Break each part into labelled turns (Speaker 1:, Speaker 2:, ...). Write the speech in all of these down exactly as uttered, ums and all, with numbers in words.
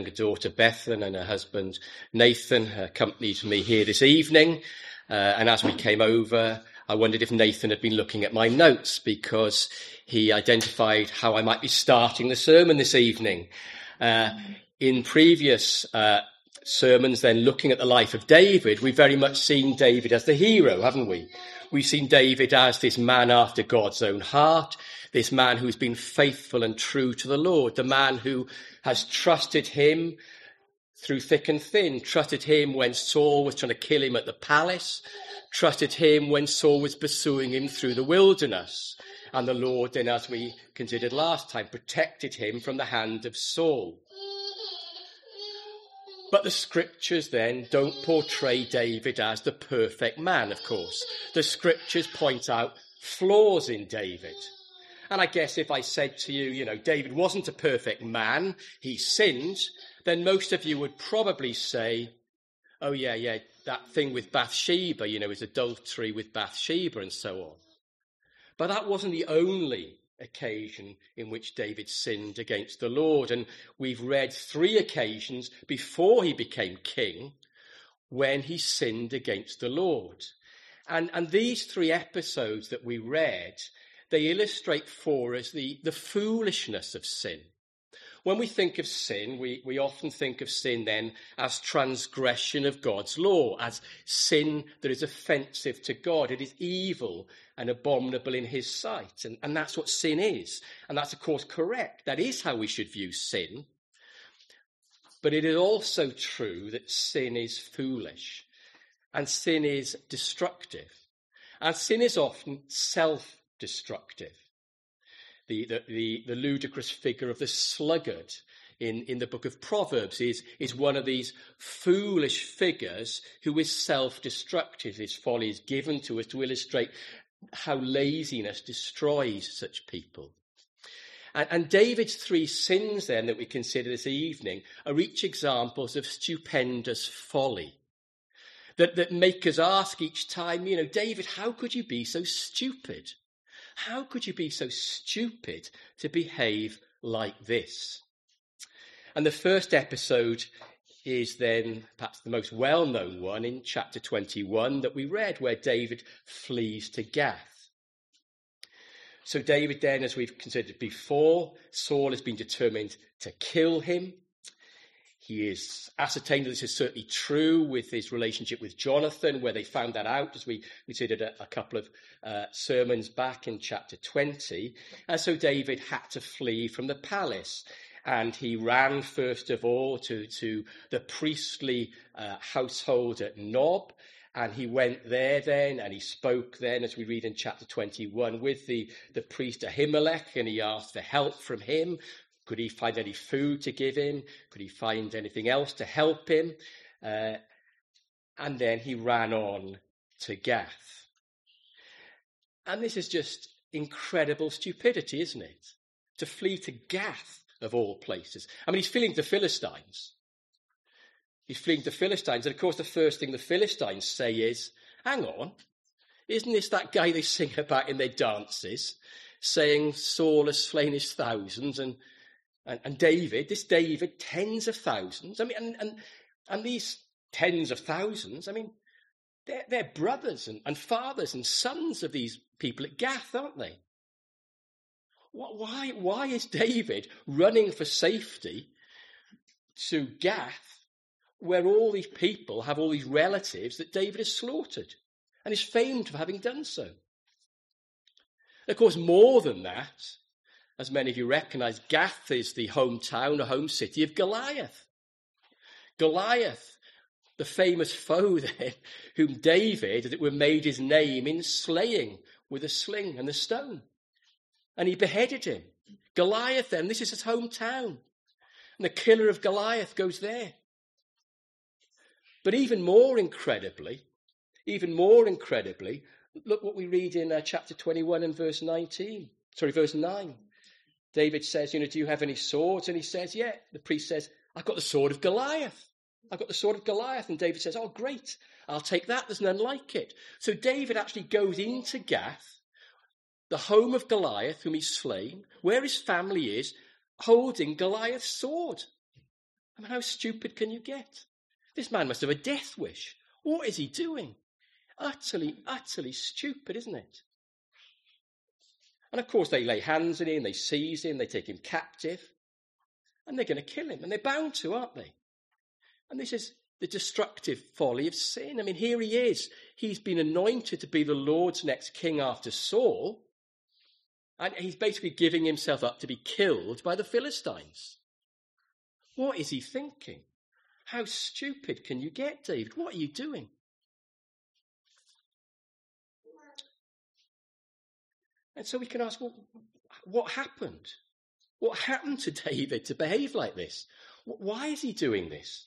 Speaker 1: daughter Bethan and her husband Nathan accompanied me here this evening, uh, and as we came over I wondered if Nathan had been looking at my notes, because he identified how I might be starting the sermon this evening. Uh, in previous uh, sermons then, looking at the life of David, we've very much seen David as the hero, haven't we? We've seen David as this man after God's own heart, this man who's been faithful and true to the Lord, the man who has trusted him through thick and thin, trusted him when Saul was trying to kill him at the palace, trusted him when Saul was pursuing him through the wilderness. And the Lord then, as we considered last time, protected him from the hand of Saul. But the scriptures then don't portray David as the perfect man, of course. The scriptures point out flaws in David. And I guess if I said to you, you know, David wasn't a perfect man, he sinned, then most of you would probably say, oh yeah, yeah, that thing with Bathsheba, you know, his adultery with Bathsheba and so on. But that wasn't the only occasion in which David sinned against the Lord. And we've read three occasions before he became king when he sinned against the Lord. And, and these three episodes that we read, they illustrate for us the, the foolishness of sin. When we think of sin, we, we often think of sin then as transgression of God's law, as sin that is offensive to God. It is evil and abominable in his sight. And, and that's what sin is. And that's, of course, correct. That is how we should view sin. But it is also true that sin is foolish and sin is destructive. And sin is often self-destructive. The, the, the, the ludicrous figure of the sluggard in, in the book of Proverbs is, is one of these foolish figures who is self-destructive. His folly is given to us to illustrate how laziness destroys such people. And, and David's three sins then that we consider this evening are each examples of stupendous folly that, that make us ask each time, you know, David, how could you be so stupid? How could you be so stupid to behave like this? And the first episode is then perhaps the most well-known one in chapter twenty-one that we read, where David flees to Gath. So David then, as we've considered before, Saul has been determined to kill him. He is ascertained that this is certainly true with his relationship with Jonathan, where they found that out, as we considered a, a couple of uh, sermons back in chapter twenty. And so David had to flee from the palace. And he ran, first of all, to, to the priestly uh, household at Nob. And he went there then, and he spoke then, as we read in chapter twenty-one, with the, the priest Ahimelech, and he asked for help from him. Could he find any food to give him? Could he find anything else to help him? Uh, and then he ran on to Gath. And this is just incredible stupidity, isn't it? To flee to Gath, of all places. I mean, he's fleeing to Philistines. He's fleeing to Philistines. And of course, the first thing the Philistines say is, hang on, isn't this that guy they sing about in their dances, saying Saul has slain his thousands and And, and David, this David, tens of thousands. I mean, and, and, and these tens of thousands, I mean, they're, they're brothers and, and fathers and sons of these people at Gath, aren't they? Why, why is David running for safety to Gath, where all these people have all these relatives that David has slaughtered and is famed for having done so? Of course, more than that, as many of you recognise, Gath is the hometown, the home city of Goliath. Goliath, the famous foe then, whom David, as it were, made his name in slaying with a sling and a stone. And he beheaded him. Goliath then, this is his hometown. And the killer of Goliath goes there. But even more incredibly, even more incredibly, look what we read in uh, chapter twenty-one and verse nineteen. Sorry, verse nine. David says, you know, do you have any swords? And he says, yeah. The priest says, I've got the sword of Goliath. I've got the sword of Goliath. And David says, oh, great. I'll take that. There's none like it. So David actually goes into Gath, the home of Goliath, whom he's slain, where his family is, holding Goliath's sword. I mean, how stupid can you get? This man must have a death wish. What is he doing? Utterly, utterly stupid, isn't it? And of course, they lay hands on him, they seize him, they take him captive, and they're going to kill him. And they're bound to, aren't they? And this is the destructive folly of sin. I mean, here he is. He's been anointed to be the Lord's next king after Saul. And he's basically giving himself up to be killed by the Philistines. What is he thinking? How stupid can you get, David? What are you doing? And so we can ask, well, what happened? What happened to David to behave like this? Why is he doing this?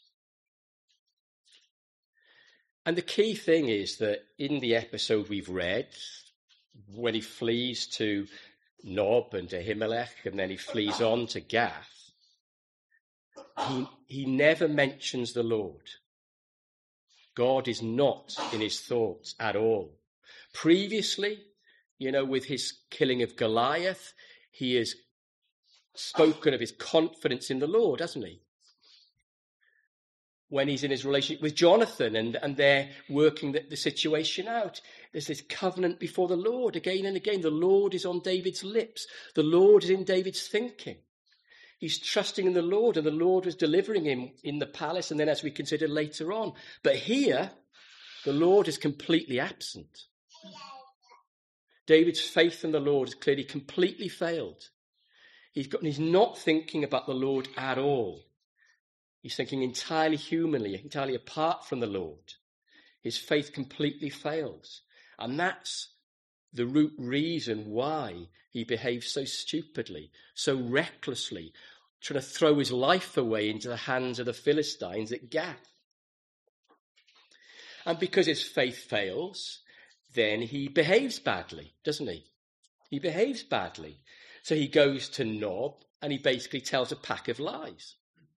Speaker 1: And the key thing is that in the episode we've read, when he flees to Nob and to Ahimelech, and then he flees on to Gath, he, he never mentions the Lord. God is not in his thoughts at all. Previously, you know, with his killing of Goliath, he has spoken of his confidence in the Lord, hasn't he? When he's in his relationship with Jonathan and, and they're working the, the situation out, there's this covenant before the Lord again and again. The Lord is on David's lips. The Lord is in David's thinking. He's trusting in the Lord, and the Lord was delivering him in the palace, and then as we consider later on. But here, the Lord is completely absent. David's faith in the Lord has clearly completely failed. He's got, he's not thinking about the Lord at all. He's thinking entirely humanly, entirely apart from the Lord. His faith completely fails. And that's the root reason why he behaves so stupidly, so recklessly, trying to throw his life away into the hands of the Philistines at Gath. And because his faith fails, then he behaves badly, doesn't he? He behaves badly. So he goes to Nob and he basically tells a pack of lies.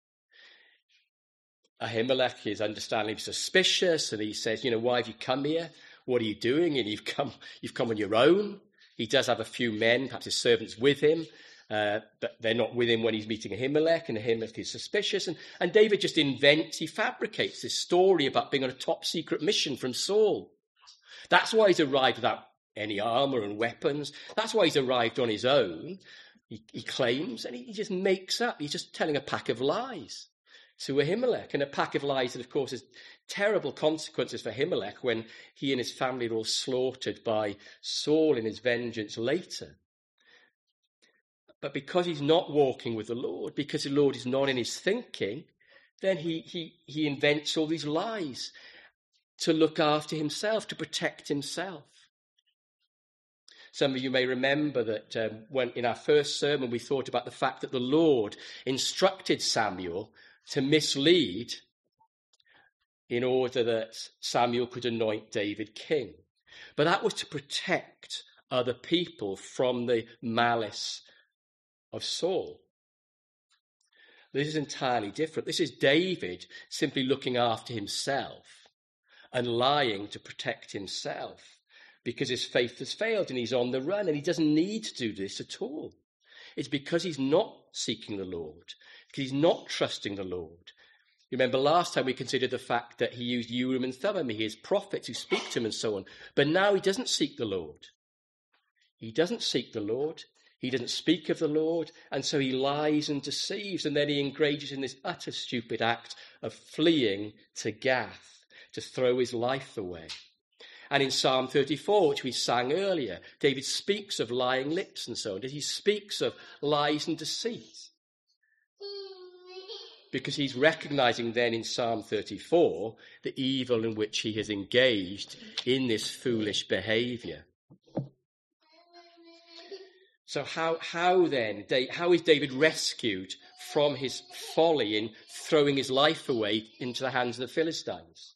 Speaker 1: Ahimelech is understandably suspicious, and he says, you know, why have you come here? What are you doing? And you've come, you've come on your own. He does have a few men, perhaps his servants, with him, uh, but they're not with him when he's meeting Ahimelech, and Ahimelech is suspicious. And, and David just invents, he fabricates this story about being on a top secret mission from Saul. That's why he's arrived without any armour and weapons. That's why he's arrived on his own, he, he claims, and he, he just makes up. He's just telling a pack of lies to Ahimelech, and a pack of lies that, of course, has terrible consequences for Ahimelech when he and his family are all slaughtered by Saul in his vengeance later. But because he's not walking with the Lord, because the Lord is not in his thinking, then he, he, he invents all these lies to look after himself, to protect himself. Some of you may remember that um, when in our first sermon we thought about the fact that the Lord instructed Samuel to mislead in order that Samuel could anoint David king. But that was to protect other people from the malice of Saul. This is entirely different. This is David simply looking after himself and lying to protect himself because his faith has failed and he's on the run, and he doesn't need to do this at all. It's because he's not seeking the Lord, because he's not trusting the Lord. You remember last time we considered the fact that he used Urim and Thummim, his prophets who speak to him and so on. But now he doesn't seek the Lord. He doesn't seek the Lord. He doesn't speak of the Lord. And so he lies and deceives. And then he engages in this utter stupid act of fleeing to Gath to throw his life away. And in Psalm thirty-four, which we sang earlier, David speaks of lying lips and so on. He speaks of lies and deceit. Because he's recognizing then in Psalm thirty-four the evil in which he has engaged in this foolish behavior. So how, how then, how is David rescued from his folly in throwing his life away into the hands of the Philistines?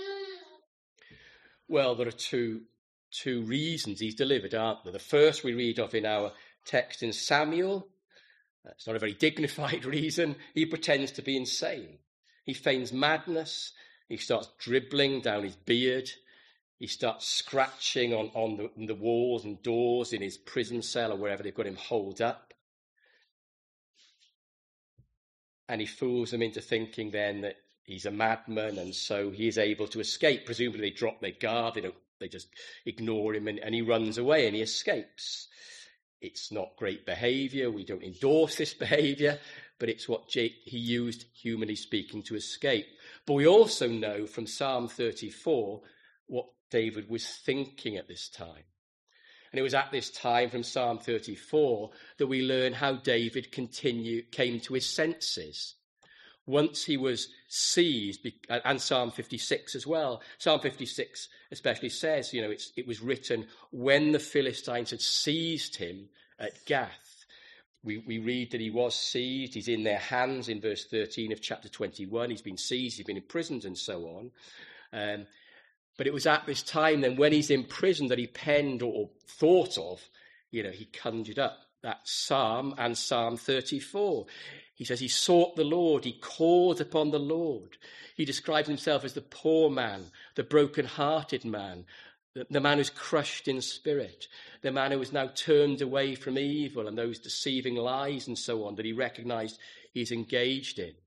Speaker 1: Well, there are two, two reasons he's delivered, aren't there? The first we read of in our text in Samuel. It's not a very dignified reason. He pretends to be insane. He feigns madness. He starts dribbling down his beard. He starts scratching on, on the, the walls and doors in his prison cell or wherever they've got him holed up. and he fools them into thinking then that he's a madman, and so he is able to escape. Presumably they drop their guard, they don't, they just ignore him, and, and he runs away and he escapes. It's not great behaviour. We don't endorse this behaviour, but it's what Jake, he used, humanly speaking, to escape. But we also know from Psalm thirty-four what David was thinking at this time. And it was at this time from Psalm thirty-four that we learn how David continued, came to his senses. Once he was seized, and Psalm fifty-six as well. Psalm fifty-six especially says, you know, it's, it was written when the Philistines had seized him at Gath. We, we read that he was seized. He's in their hands in verse thirteen of chapter twenty-one. He's been seized, he's been imprisoned and so on. Um, but it was at this time then when he's in prison that he penned or thought of, you know, he conjured up that psalm and Psalm thirty-four. He says he sought the Lord, he called upon the Lord. He describes himself as the poor man, the broken-hearted man, the, the man who's crushed in spirit, the man who is now turned away from evil and those deceiving lies and so on that he recognized he's engaged in.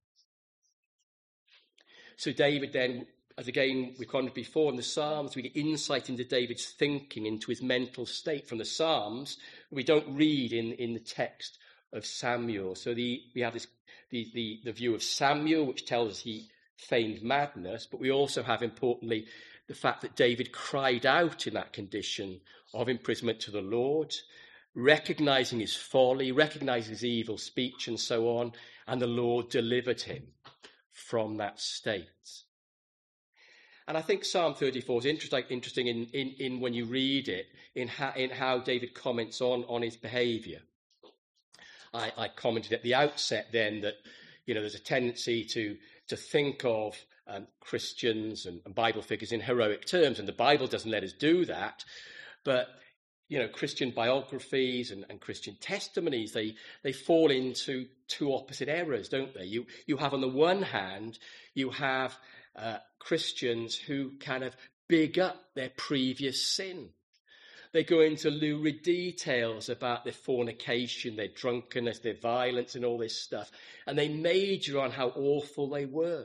Speaker 1: So David then, as again we commented before in the Psalms, we get insight into David's thinking, into his mental state from the Psalms. We don't read in, in the text of Samuel. So the, we have this, the, the, the view of Samuel, which tells us he feigned madness, but we also have, importantly, the fact that David cried out in that condition of imprisonment to the Lord, recognizing his folly, recognizing his evil speech and so on, and the Lord delivered him from that state. And I think Psalm thirty-four is interesting, interesting in, in, in when you read it, in how, in how David comments on, on his behaviour. I, I commented at the outset then that, you know, there's a tendency to to think of um, Christians and, and Bible figures in heroic terms, and the Bible doesn't let us do that. But, you know, Christian biographies and, and Christian testimonies, they they fall into two opposite errors, don't they? You you have on the one hand, you have uh, Christians who kind of big up their previous sin. They go into lurid details about their fornication, their drunkenness, their violence and all this stuff. And they major on how awful they were.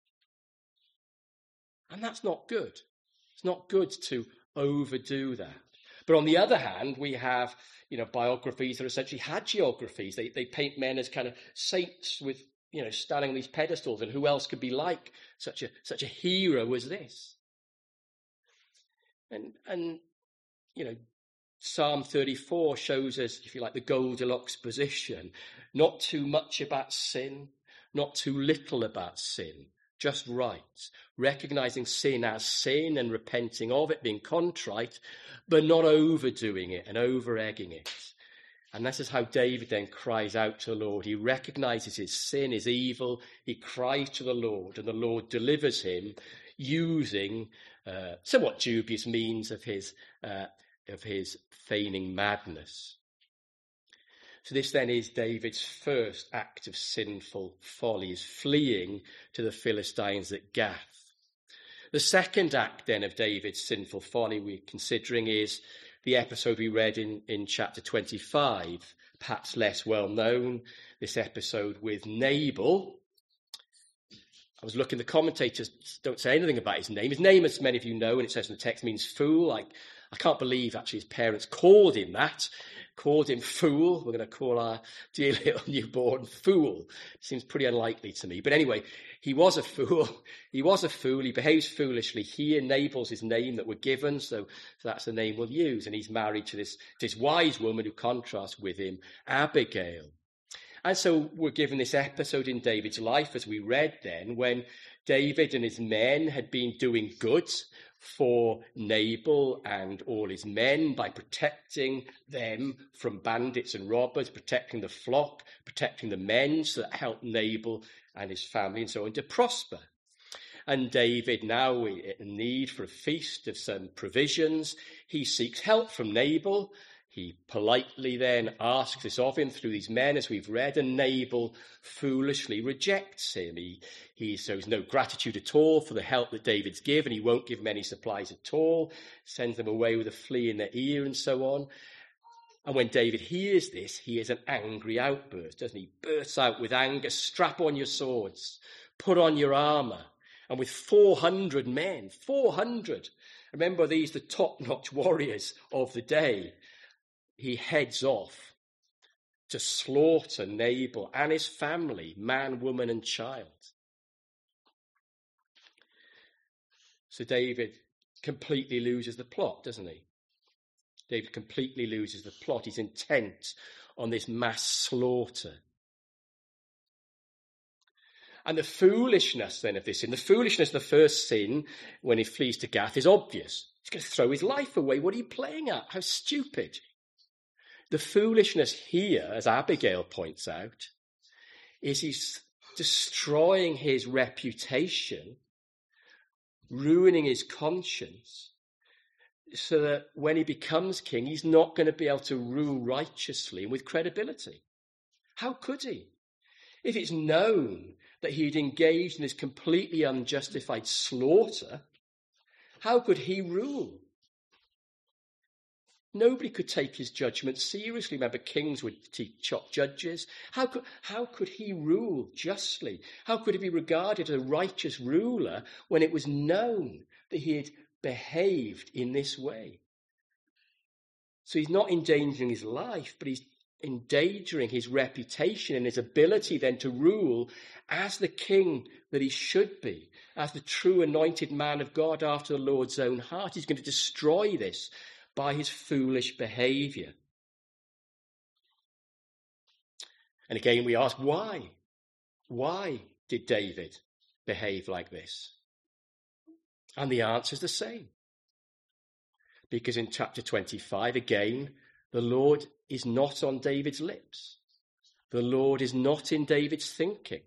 Speaker 1: And that's not good. It's not good to overdo that. But on the other hand, we have, you know, biographies that are essentially hagiographies. They, they paint men as kind of saints with, you know, standing on these pedestals. And who else could be like such a, such a hero as this? And, and, you know, Psalm thirty-four shows us, if you like, the Goldilocks position. Not too much about sin, not too little about sin, just right. Recognizing sin as sin and repenting of it, being contrite, but not overdoing it and over-egging it. And this is how David then cries out to the Lord. He recognizes his sin, his evil. He cries to the Lord, and the Lord delivers him using uh, somewhat dubious means of his uh, of his feigning madness. So this then is David's first act of sinful folly, is fleeing to the Philistines at Gath. The second act then of David's sinful folly we're considering is the episode we read in, in chapter twenty-five, perhaps less well known, this episode with Nabal. I was looking, the commentators don't say anything about his name. His name, as many of you know, and it says in the text, means fool. Like, I can't believe, actually, his parents called him that, called him fool. We're going to call our dear little newborn fool. Seems pretty unlikely to me. But anyway, he was a fool. He was a fool. He behaves foolishly. Here, Nabal's his name that we're given, so, so that's the name we'll use. And he's married to this, this wise woman who contrasts with him, Abigail. And so we're given this episode in David's life, as we read then, when David and his men had been doing good for Nabal and all his men by protecting them from bandits and robbers, protecting the flock, protecting the men, so that helped Nabal and his family and so on to prosper. And David, now in need for a feast of some provisions, he seeks help from Nabal. He politely then asks this of him through these men, as we've read, and Nabal foolishly rejects him. He, he shows no gratitude at all for the help that David's given. He won't give him any supplies at all, sends them away with a flea in their ear and so on. And when David hears this, he is an angry outburst, doesn't he? He bursts out with anger. Strap on your swords, put on your armour. And with four hundred men, four hundred, remember these, the top-notch warriors of the day, he heads off to slaughter Nabal and his family, man, woman, and child. So David completely loses the plot, doesn't he? David completely loses the plot. He's intent on this mass slaughter. And the foolishness then of this sin, the foolishness of the first sin when he flees to Gath is obvious. He's going to throw his life away. What are you playing at? How stupid. The foolishness here, as Abigail points out, is he's destroying his reputation, ruining his conscience, so that when he becomes king, he's not going to be able to rule righteously and with credibility. How could he? If it's known that he'd engaged in this completely unjustified slaughter, how could he rule? Nobody could take his judgment seriously. Remember, kings would chop judges. How could, how could he rule justly? How could he be regarded as a righteous ruler when it was known that he had behaved in this way? So he's not endangering his life, but he's endangering his reputation and his ability then to rule as the king that he should be, as the true anointed man of God after the Lord's own heart. He's going to destroy this by his foolish behaviour. And again we ask, why? Why did David behave like this? And the answer is the same. Because in chapter twenty-five, again, the Lord is not on David's lips. The Lord is not in David's thinking.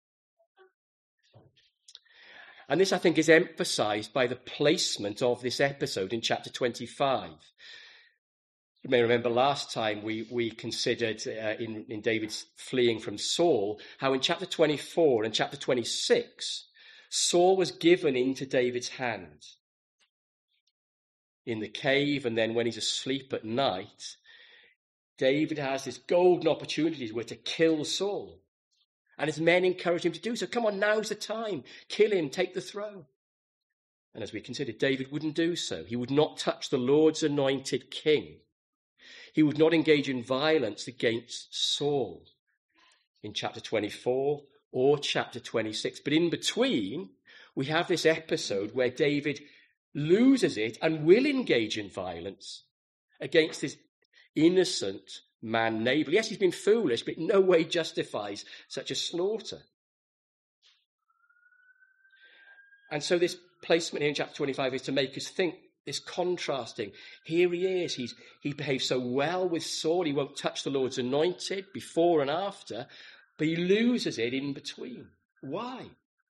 Speaker 1: And this, I think, is emphasised by the placement of this episode in chapter twenty-five. You may remember last time we, we considered uh, in, in David's fleeing from Saul, how in chapter twenty-four and chapter twenty-six, Saul was given into David's hand in the cave, and then when he's asleep at night, David has this golden opportunity where to kill Saul. And his men encourage him to do so. Come on, now's the time. Kill him, take the throne. And as we considered, David wouldn't do so. He would not touch the Lord's anointed king. He would not engage in violence against Saul in chapter twenty-four or chapter twenty-six. But in between, we have this episode where David loses it and will engage in violence against his innocent man Nabal. Yes, he's been foolish, but in no way justifies such a slaughter. And so this placement here in chapter twenty-five is to make us think, this contrasting. Here he is, he's, he behaves so well with Saul, he won't touch the Lord's anointed before and after, but he loses it in between. Why?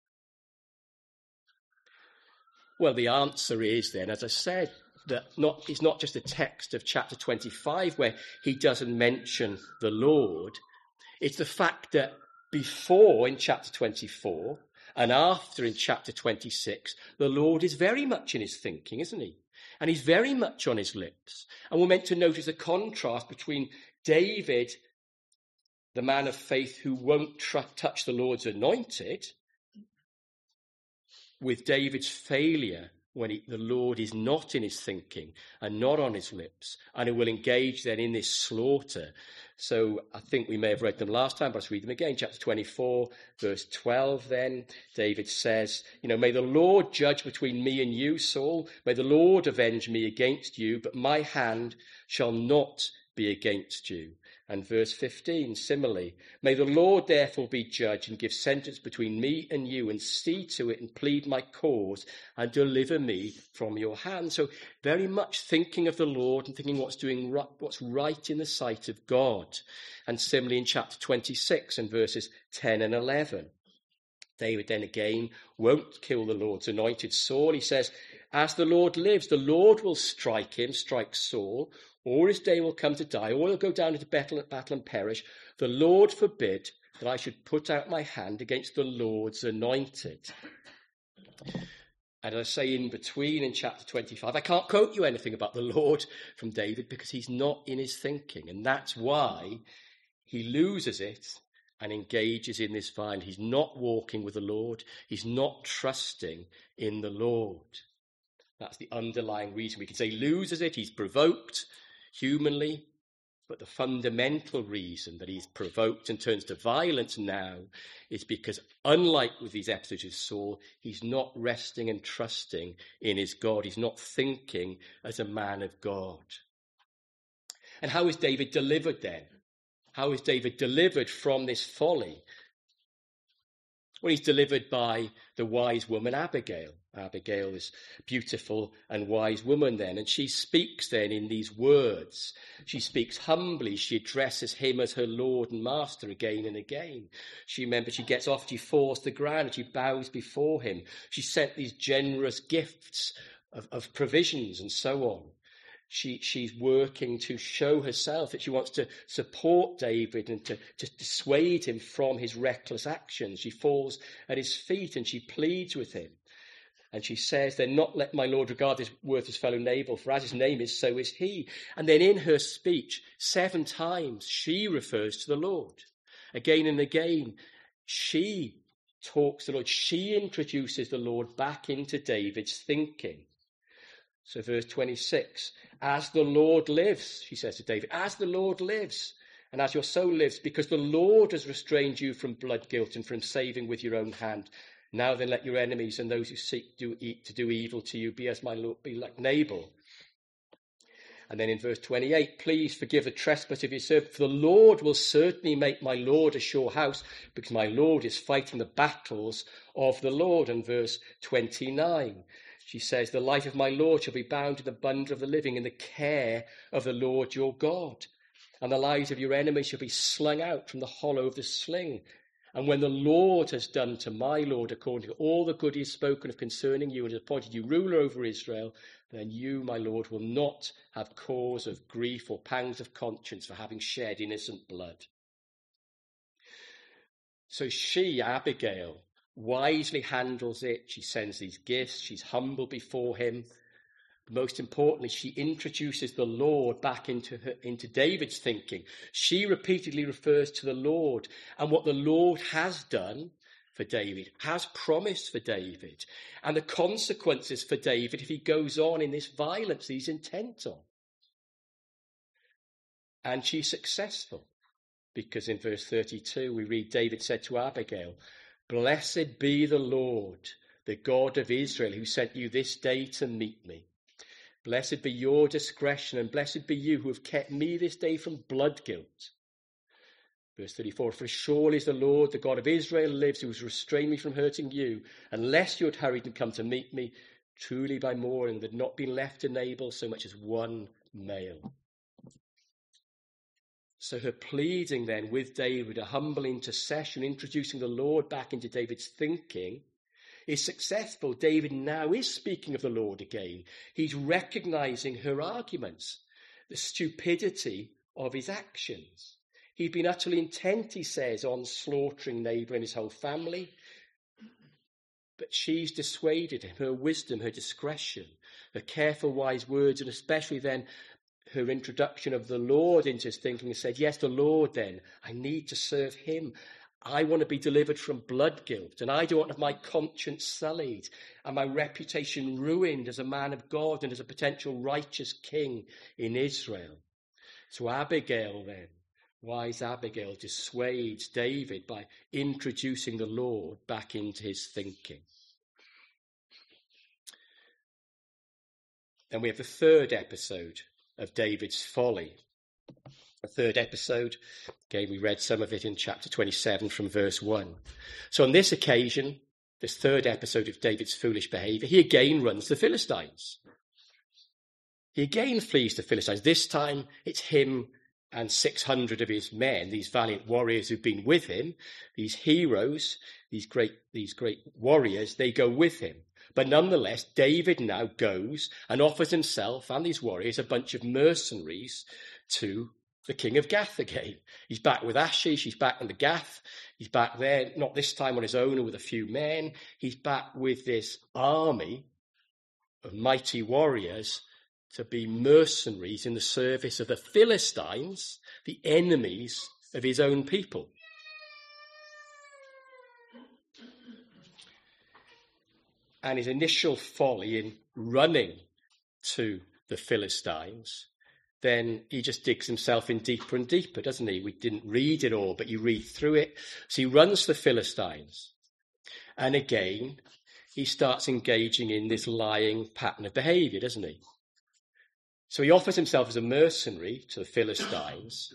Speaker 1: Well, the answer is then, as I said, that not, it's not just a text of chapter twenty-five where he doesn't mention the Lord. It's the fact that before in chapter twenty-four and after in chapter twenty-six, the Lord is very much in his thinking, isn't he? And he's very much on his lips. And we're meant to notice the contrast between David, the man of faith who won't tr- touch the Lord's anointed, with David's failure when he, the Lord is not in his thinking and not on his lips, and he will engage then in this slaughter. So I think we may have read them last time, but let's read them again. Chapter twenty-four, verse twelve then, David says, you know, may the Lord judge between me and you, Saul. May the Lord avenge me against you, but my hand shall not be against you. And verse fifteen, similarly, may the Lord therefore be judge and give sentence between me and you, and see to it and plead my cause and deliver me from your hand. So very much thinking of the Lord and thinking what's doing right, what's right in the sight of God. And similarly in chapter twenty-six and verses ten and eleven, David then again won't kill the Lord's anointed Saul. He says, as the Lord lives, the Lord will strike him, strike Saul, or his day will come to die, or he'll go down into battle, battle and perish. The Lord forbid that I should put out my hand against the Lord's anointed. And as I say, in between in chapter twenty-five, I can't quote you anything about the Lord from David because he's not in his thinking. And that's why he loses it and engages in this violence. He's not walking with the Lord. He's not trusting in the Lord. That's the underlying reason. We can say he loses it. He's provoked humanly. But the fundamental reason that he's provoked and turns to violence now is because, unlike with these episodes of Saul, he's not resting and trusting in his God. He's not thinking as a man of God. And how is David delivered then? How is David delivered from this folly? Well, he's delivered by the wise woman Abigail. Abigail is a beautiful and wise woman then, and she speaks then in these words. She speaks humbly. She addresses him as her Lord and Master again and again. She remembers she gets off, she falls to the ground, and she bows before him. She sent these generous gifts of, of provisions and so on. She, she's working to show herself that she wants to support David and to, to dissuade him from his reckless actions. She falls at his feet and she pleads with him. And she says, then not let my Lord regard this worthless fellow Nabal, for as his name is, so is he. And then in her speech, seven times, she refers to the Lord. Again and again, she talks to the Lord. She introduces the Lord back into David's thinking. So verse twenty-six, as the Lord lives, she says to David, as the Lord lives, and as your soul lives, because the Lord has restrained you from blood guilt and from saving with your own hand. Now then let your enemies and those who seek to, eat, to do evil to you be as my Lord, be like Nabal. And then in verse twenty-eight, please forgive the trespass of your servant, for the Lord will certainly make my Lord a sure house, because my Lord is fighting the battles of the Lord. And verse twenty-nine, she says, the life of my Lord shall be bound in the bundle of the living in the care of the Lord your God. And the lives of your enemies shall be slung out from the hollow of the sling. And when the Lord has done to my Lord according to all the good he has spoken of concerning you and has appointed you ruler over Israel, then you, my Lord, will not have cause of grief or pangs of conscience for having shed innocent blood. So she, Abigail, wisely handles it. She sends these gifts. She's humble before him. Most importantly, she introduces the Lord back into her, into David's thinking. She repeatedly refers to the Lord and what the Lord has done for David, has promised for David, and the consequences for David if he goes on in this violence he's intent on. And she's successful, because in verse thirty-two we read, David said to Abigail, blessed be the Lord, the God of Israel, who sent you this day to meet me. Blessed be your discretion, and blessed be you who have kept me this day from blood guilt. Verse thirty-four, for surely is the Lord, the God of Israel, lives, who has restrained me from hurting you, unless you had hurried and come to meet me. Truly by morning there had not been left to Nabal so much as one male. So her pleading then with David, a humble intercession, introducing the Lord back into David's thinking, is successful. David now is speaking of the Lord again. He's recognizing her arguments, the stupidity of his actions. He'd been utterly intent, he says, on slaughtering Nabal and his whole family. But she's dissuaded him, her wisdom, her discretion, her careful, wise words, and especially then her introduction of the Lord into his thinking, and said, yes, the Lord then, I need to serve him. I want to be delivered from blood guilt, and I don't want to have my conscience sullied and my reputation ruined as a man of God and as a potential righteous king in Israel. So Abigail then, wise Abigail, dissuades David by introducing the Lord back into his thinking. Then we have the third episode of David's folly. A third episode, again, we read some of it in chapter twenty-seven from verse one. So on this occasion, this third episode of David's foolish behavior, he again runs the Philistines. He again flees the Philistines. This time it's him and six hundred of his men, these valiant warriors who've been with him, these heroes, these great, these great warriors, they go with him. But nonetheless, David now goes and offers himself and these warriors a bunch of mercenaries to the king of Gath again. He's back with Achish, he's back in the Gath, he's back there, not this time on his own or with a few men. He's back with this army of mighty warriors to be mercenaries in the service of the Philistines, the enemies of his own people. And his initial folly in running to the Philistines, then he just digs himself in deeper and deeper, doesn't he? We didn't read it all, but you read through it. So he runs to the Philistines. And again, he starts engaging in this lying pattern of behaviour, doesn't he? So he offers himself as a mercenary to the Philistines.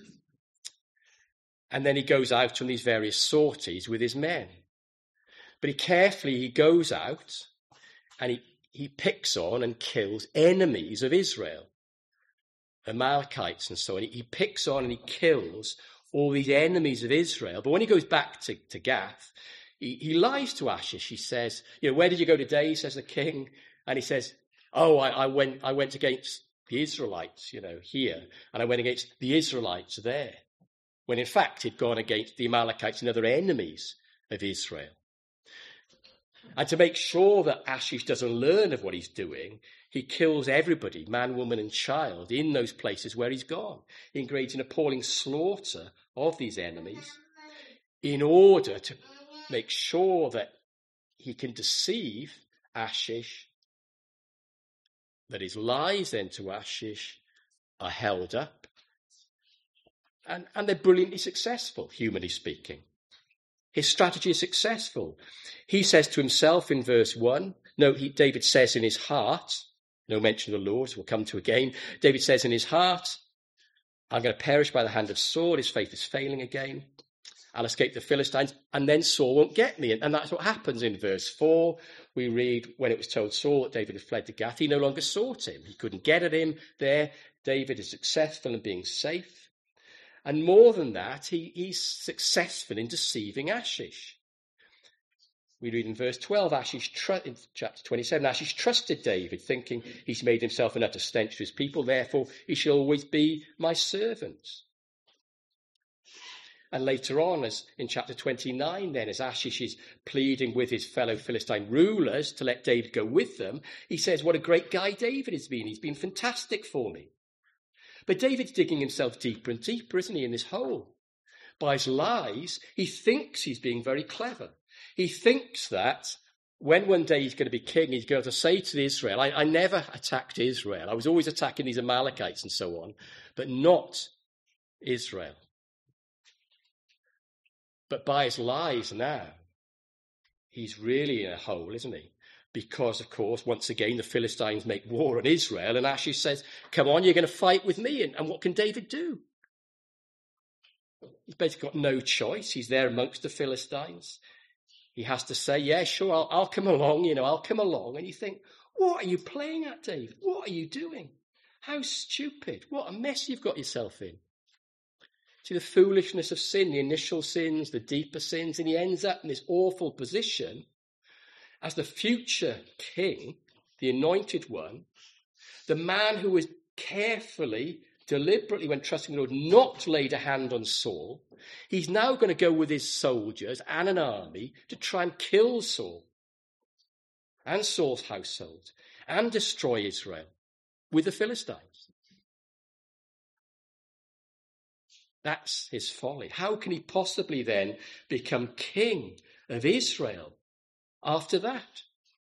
Speaker 1: And then he goes out on these various sorties with his men. But he carefully, he goes out and he, he picks on and kills enemies of Israel, Amalekites and so on. He, he picks on and he kills all these enemies of Israel. But when he goes back to, to Gath, he, he lies to Achish. He says, you know, where did you go today? Says the king. And he says, oh, I, I went I went against the Israelites, you know, here. And I went against the Israelites there. When in fact he'd gone against the Amalekites and other enemies of Israel. And to make sure that Achish doesn't learn of what he's doing, he kills everybody, man, woman and child, in those places where he's gone. He engages in appalling slaughter of these enemies in order to make sure that he can deceive Achish, that his lies then to Achish are held up. And, and they're brilliantly successful, humanly speaking. His strategy is successful. He says to himself in verse one, no, he, David says in his heart, no mention of the Lord, we'll come to again. David says in his heart, I'm going to perish by the hand of Saul. His faith is failing again. I'll escape the Philistines, and then Saul won't get me. And, and that's what happens in verse four. We read, when it was told Saul that David had fled to Gath, he no longer sought him. He couldn't get at him there. David is successful in being safe. And more than that, he, he's successful in deceiving Achish. We read in verse twelve, Achish, in chapter twenty-seven, Achish trusted David, thinking he's made himself an utter stench to his people, therefore he shall always be my servant. And later on, as in chapter twenty-nine, then, as Achish is pleading with his fellow Philistine rulers to let David go with them, he says, what a great guy David has been. He's been fantastic for me. But David's digging himself deeper and deeper, isn't he, in this hole? By his lies, he thinks he's being very clever. He thinks that when one day he's going to be king, he's going to say to Israel, I, I never attacked Israel. I was always attacking these Amalekites and so on, but not Israel. But by his lies now, he's really in a hole, isn't he? Because, of course, once again, the Philistines make war on Israel, and Achish says, come on, you're going to fight with me. And, and what can David do? He's basically got no choice. He's there amongst the Philistines. He has to say, yeah, sure, I'll, I'll come along, you know, I'll come along. And you think, what are you playing at, David? What are you doing? How stupid. What a mess you've got yourself in. See, the foolishness of sin, the initial sins, the deeper sins, and he ends up in this awful position as the future king, the anointed one, the man who was carefully, deliberately, when trusting the Lord, not laid a hand on Saul. He's now going to go with his soldiers and an army to try and kill Saul and Saul's household and destroy Israel with the Philistines. That's his folly. How can he possibly then become king of Israel after that?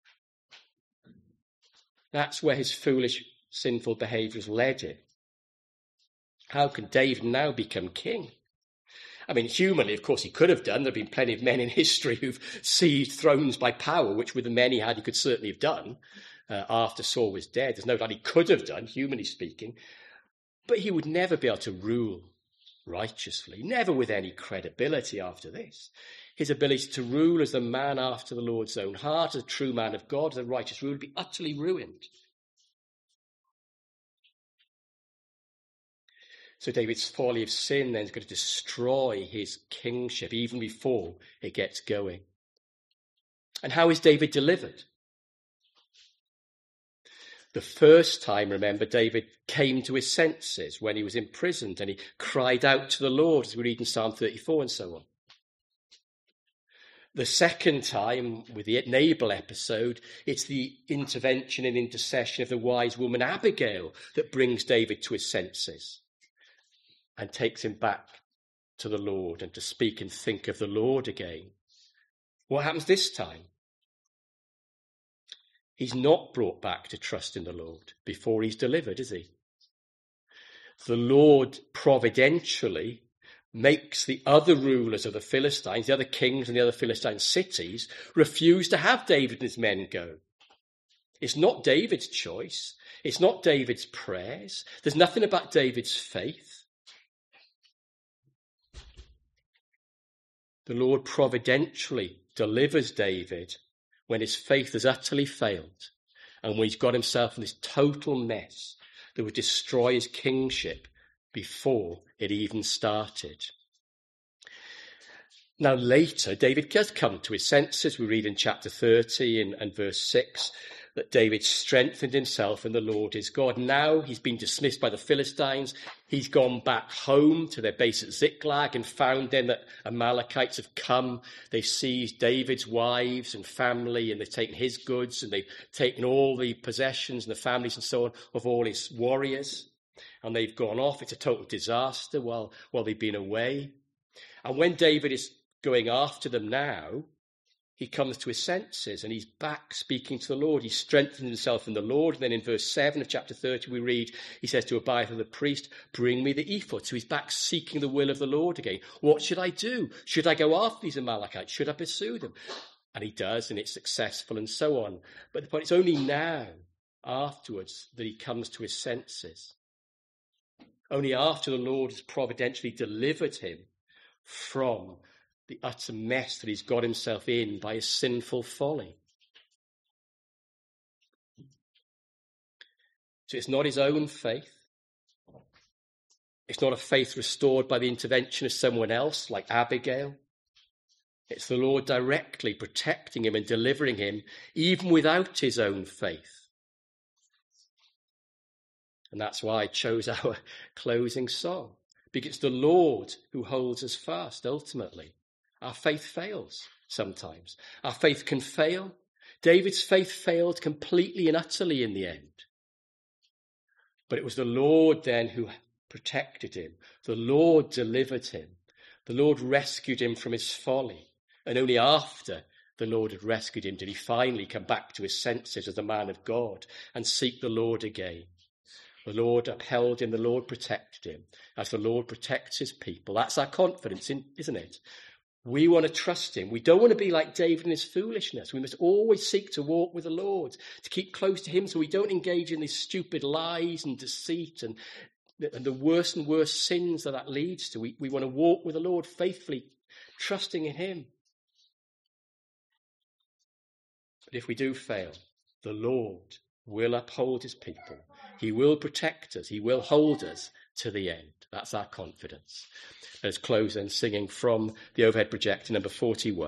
Speaker 1: That's where his foolish, sinful behaviour has led him. How can David now become king? I mean, humanly, of course, he could have done. There have been plenty of men in history who've seized thrones by power, which with the men he had, he could certainly have done uh, after Saul was dead. There's no doubt he could have done, humanly speaking. But he would never be able to rule righteously, never with any credibility after this. His ability to rule as the man after the Lord's own heart, as a true man of God, as a righteous ruler, would be utterly ruined. So David's folly of sin then is going to destroy his kingship even before it gets going. And how is David delivered? The first time, remember, David came to his senses when he was imprisoned and he cried out to the Lord, as we read in Psalm thirty-four and so on. The second time, with the Nabal episode, it's the intervention and intercession of the wise woman Abigail that brings David to his senses and takes him back to the Lord and to speak and think of the Lord again. What happens this time? He's not brought back to trust in the Lord before he's delivered, is he? The Lord providentially makes the other rulers of the Philistines, the other kings and the other Philistine cities, refuse to have David and his men go. It's not David's choice. It's not David's prayers. There's nothing about David's faith. The Lord providentially delivers David when his faith has utterly failed and when he's got himself in this total mess that would destroy his kingship before it even started. Now later, David does come to his senses. We read in chapter thirty and, and verse six that David strengthened himself in the Lord his God. Now he's been dismissed by the Philistines. He's gone back home to their base at Ziklag and found then that Amalekites have come. They've seized David's wives and family, and they've taken his goods, and they've taken all the possessions and the families and so on of all his warriors. And they've gone off. It's a total disaster while, while they've been away. And when David is going after them now, he comes to his senses and he's back speaking to the Lord. He strengthens himself in the Lord. And then in verse seven of chapter thirty, we read, he says to Abiathar the priest, bring me the ephod. So he's back seeking the will of the Lord again. What should I do? Should I go after these Amalekites? Should I pursue them? And he does, and it's successful and so on. But the point, it's only now, afterwards, that he comes to his senses. Only after the Lord has providentially delivered him from the utter mess that he's got himself in by his sinful folly. So it's not his own faith. It's not a faith restored by the intervention of someone else like Abigail. It's the Lord directly protecting him and delivering him even without his own faith. And that's why I chose our closing song, because it's the Lord who holds us fast ultimately. Our faith fails sometimes. Our faith can fail. David's faith failed completely and utterly in the end. But it was the Lord then who protected him. The Lord delivered him. The Lord rescued him from his folly. And only after the Lord had rescued him did he finally come back to his senses as a man of God and seek the Lord again. The Lord upheld him. The Lord protected him as the Lord protects his people. That's our confidence, in, isn't it? We want to trust him. We don't want to be like David in his foolishness. We must always seek to walk with the Lord, to keep close to him so we don't engage in these stupid lies and deceit and, and the worse and worse sins that that leads to. We, we want to walk with the Lord faithfully, trusting in him. But if we do fail, the Lord will uphold his people. He will protect us. He will hold us to the end. That's our confidence. Let's close then singing from the overhead projector, number forty-one.